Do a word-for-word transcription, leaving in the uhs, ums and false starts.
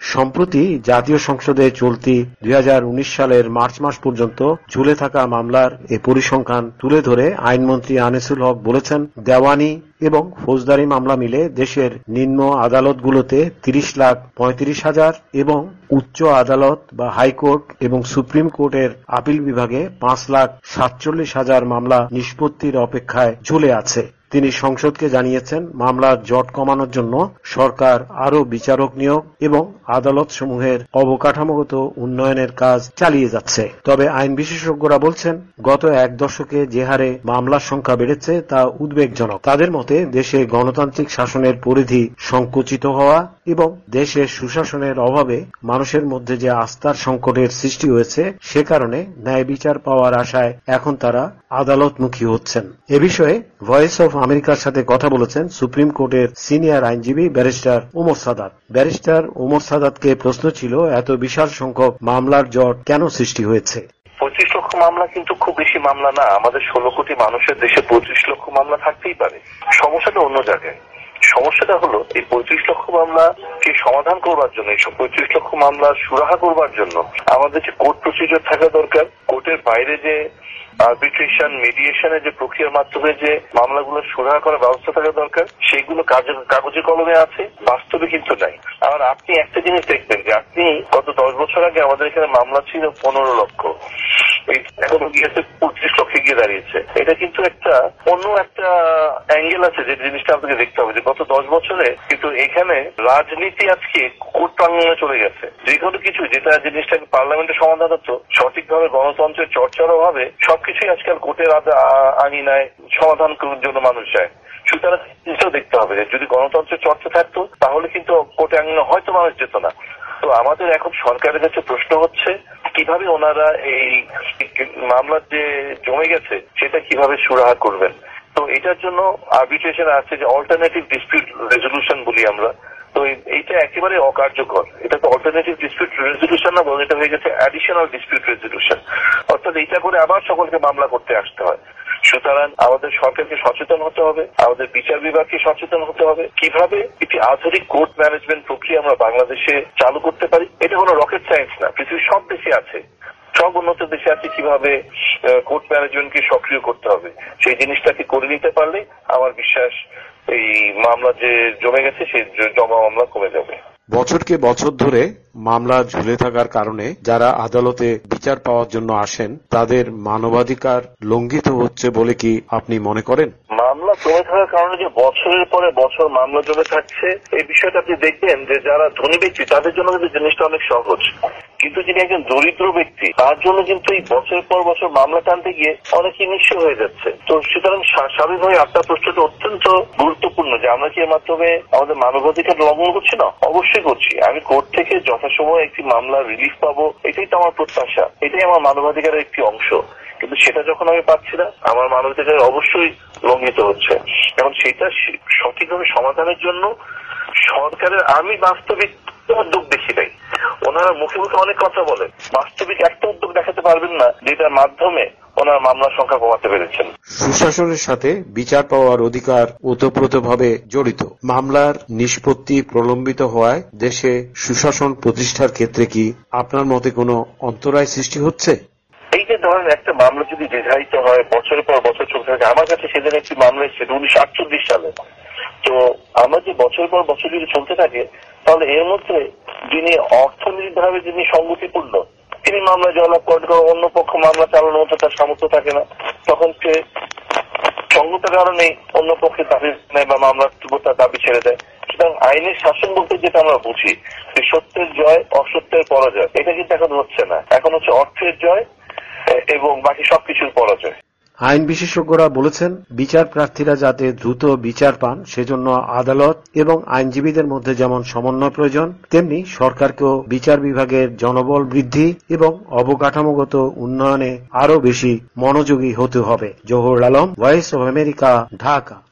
সম্প্রতি জাতীয় সংসদে চলতি দুই হাজার উনিশ সালের মার্চ মাস পর্যন্ত ঝুলে থাকা মামলার এ পরিসংখ্যান তুলে ধরে আইনমন্ত্রী আনিসুল হক বলেছেন, দেওয়ানি এবং ফৌজদারি মামলা মিলে দেশের নিম্ন আদালতগুলোতে তিরিশ লাখ পঁয়ত্রিশ হাজার এবং উচ্চ আদালত বা হাইকোর্ট এবং সুপ্রিম কোর্টের আপিল বিভাগে পাঁচ লাখ সাতচল্লিশ হাজার মামলা নিষ্পত্তির অপেক্ষায় ঝুলে আছে। তিনি সংসদকে জানিয়েছেন, মামলার জট কমানোর জন্য সরকার আরও বিচারক নিয়োগ এবং আদালত সমূহের অবকাঠামোগত উন্নয়নের কাজ চালিয়ে যাচ্ছে। তবে আইন বিশেষজ্ঞরা বলছেন, গত এক দশকে যে হারে মামলার সংখ্যা বেড়েছে তা উদ্বেগজনক। তাদের মতে দেশে গণতান্ত্রিক শাসনের পরিধি সংকুচিত হওয়া এবং দেশের সুশাসনের অভাবে মানুষের মধ্যে যে আস্থার সংকটের সৃষ্টি হয়েছে, সে কারণে ন্যায় বিচার পাওয়ার আশায় এখন তারা আদালতমুখী হচ্ছেন। এ বিষয়ে ভয়েস অফ আমেরিকার সাথে কথা বলেছেন সুপ্রিম কোর্টের সিনিয়র আইনজীবী ব্যারিস্টার ওমর সাদাত। ব্যারিস্টার ওমর সাদাতকে প্রশ্ন ছিল, এত বিশাল সংখ্যক মামলার জট কেন সৃষ্টি হয়েছে? পঁচিশ লক্ষ মামলা কিন্তু খুব বেশি মামলা না। আমাদের ষোলো কোটি মানুষের দেশে পঁচিশ লক্ষ মামলা থাকতেই পারে। সমস্যাটা অন্য জায়গায়। সমস্যাটা হলো এই পঁয়ত্রিশ লক্ষ মামলাকে সমাধান করবার জন্য, এইসব পঁয়ত্রিশ লক্ষ মামলা সুরাহা করবার জন্য আমাদের যে কোর্ট প্রসিজার থাকা দরকার, কোর্টের বাইরে যে আরবিট্রেশন মিডিয়েশনের যে প্রক্রিয়ার মাধ্যমে যে মামলাগুলো সুরাহা করার ব্যবস্থা থাকা দরকার, সেগুলো কাগজে কলমে আছে, বাস্তবে কিন্তু নাই। আর আপনি একটা জিনিস দেখবেন যে আপনি গত দশ বছর আগে আমাদের এখানে মামলা ছিল পনেরো লক্ষ, এখন গিয়েছে পঁচিশ লক্ষে গিয়ে দাঁড়িয়েছে। এটা কিন্তু একটা অন্য একটা অ্যাঙ্গেল আছে যে জিনিসটা আপনাকে দেখতে হবে, যে গত দশ বছরে কিন্তু এখানে রাজনীতি আজকে কোর্ট প্রাঙ্গণে চলে গেছে। যে কোনো কিছু যেটা জিনিসটাকে পার্লামেন্টে সমাধান হতো, সঠিকভাবে গণতন্ত্রের চর্চার অভাবে সবকিছুই আজকাল কোর্টের আঙিনায় সমাধান করার জন্য মানুষ যায়। সুতরাং জিনিসটাও দেখতে হবে যে যদি গণতন্ত্রের চর্চা থাকতো তাহলে কিন্তু কোর্টে আঙিনা হয়তো মানুষ যেত না। তো আমাদের এখন সরকারের কাছে প্রশ্ন হচ্ছে, কিভাবে ওনারা এই মামলার যে জমে গেছে সেটা কিভাবে সুরাহা করবেন। তো এটার জন্য আরবিট্রেশন আছে, যে অল্টারনেটিভ ডিসপিউট রেজলিউশন বলি আমরা। তো এইটা একেবারে অকার্যকর। এটা তো অল্টারনেটিভ ডিসপিউট রেজলিউশন না, বরং এটা হয়ে গেছে অ্যাডিশনাল ডিসপিউট রেজলিউশন। অর্থাৎ এইটা করে আবার সকলকে মামলা করতে আসতে হয়। সুতরাং আমাদের সরকারকে সচেতন হতে হবে, আমাদের বিচার বিভাগকে সচেতন হতে হবে, কিভাবে একটি আধুনিক কোর্ট ম্যানেজমেন্ট প্রক্রিয়া আমরা বাংলাদেশে চালু করতে পারি। এটা কোনো রকেট সায়েন্স না, পৃথিবীর সব দেশে আছে, সব উন্নত দেশে আছে কিভাবে কোর্ট ম্যানেজমেন্টকে সক্রিয় করতে হবে। সেই জিনিসটাকে করে নিতে পারলে আমার বিশ্বাস এই মামলা যে জমে গেছে সেই জমা মামলা কমে যাবে। বছরকে বছর ধরে মামলা ঝুলে থাকার কারণে যারা আদালতে বিচার পাওয়ার জন্য আসেন তাদের মানবাধিকার লঙ্ঘিত হচ্ছে বলে কি আপনি মনে করেন? মামলা জমে থাকার কারণে যে বছরের পরে বছর মামলা জমে থাকছে, এই বিষয়টা আপনি দেখবেন যে যারা ধনী ব্যক্তি তাদের জন্য কিন্তু জিনিসটা অনেক সহজ, কিন্তু যিনি একজন দরিদ্র ব্যক্তি তার জন্য কিন্তু এই বছরের পর বছর মামলা টানতে গিয়ে অনেকই নিঃস্ব হয়ে যাচ্ছে। তো সুতরাং স্বাভাবিকভাবে আপনার প্রশ্নটা অত্যন্ত গুরুত্বপূর্ণ যে আমরা কি এর মাধ্যমে আমাদের মানবাধিকার লঙ্ঘন করছি না? অবশ্যই করছি। আমি কোর্ট থেকে যথাসময়ে একটি মামলা রিলিফ পাবো, এটাই তো আমার প্রত্যাশা, এটাই আমার মানবাধিকারের একটি অংশ। কিন্তু সেটা যখন আমি পাচ্ছি না, আমার মানবাধিকার অবশ্যই লঙ্ঘিত হচ্ছে। এখন সেটা সঠিকভাবে সমাধানের জন্য সরকারের আমি বাস্তবিক উদ্যোগ দেখি নাই। ওনারা মুখে মুখে অনেক কথা বলেন, বাস্তবিক একটা উদ্যোগ দেখাতে পারবেন না যেটার মাধ্যমে ওনার মামলার সংখ্যা কমাতে পেরেছেন। সুশাসনের সাথে বিচার পাওয়ার অধিকার ওতপ্রোতভাবে জড়িত। মামলার নিষ্পত্তি প্রলম্বিত হওয়ায় দেশে সুশাসন প্রতিষ্ঠার ক্ষেত্রে কি আপনার মতে কোনো অন্তরায় সৃষ্টি হচ্ছে? এই যে ধরেন একটা মামলা যদি দীর্ঘায়িত হয়, বছরের পর বছর চলতে থাকে, আমার কাছে সেদিন একটি মামলা এসেছে উনিশশো আটচল্লিশ সালে। তো আমার যে বছরের পর বছর যদি চলতে থাকে, তাহলে এর মধ্যে যিনি অর্থনৈতিকভাবে যিনি সংগতিপূর্ণ তিনি মামলা জয়লাভ করেন, অন্য পক্ষ মামলা চালানোর মতো তার সামর্থ্য থাকে না, তখন সে সঙ্গতার কারণে অন্য পক্ষে দাবি নেয় বা মামলার তার দাবি ছেড়ে দেয়। সুতরাং আইনের শাসন বলতে যেটা আমরা বুঝি যে সত্যের জয় অসত্যের পরাজয়, এটা কিন্তু এখন হচ্ছে না। এখন হচ্ছে অর্থের জয় এবং বাকি সবকিছুর পরাজয়। আইন বিশেষজ্ঞরা বলেছেন, বিচার প্রার্থীরা যাতে দ্রুত বিচার পান সেজন্য আদালত এবং আইনজীবীদের মধ্যে যেমন সমন্বয় প্রয়োজন, তেমনি সরকারকেও বিচার বিভাগের জনবল বৃদ্ধি এবং অবকাঠামোগত উন্নয়নে আরও বেশি মনোযোগী হতে হবে। Zahur Alam, Voice of America, Dhaka.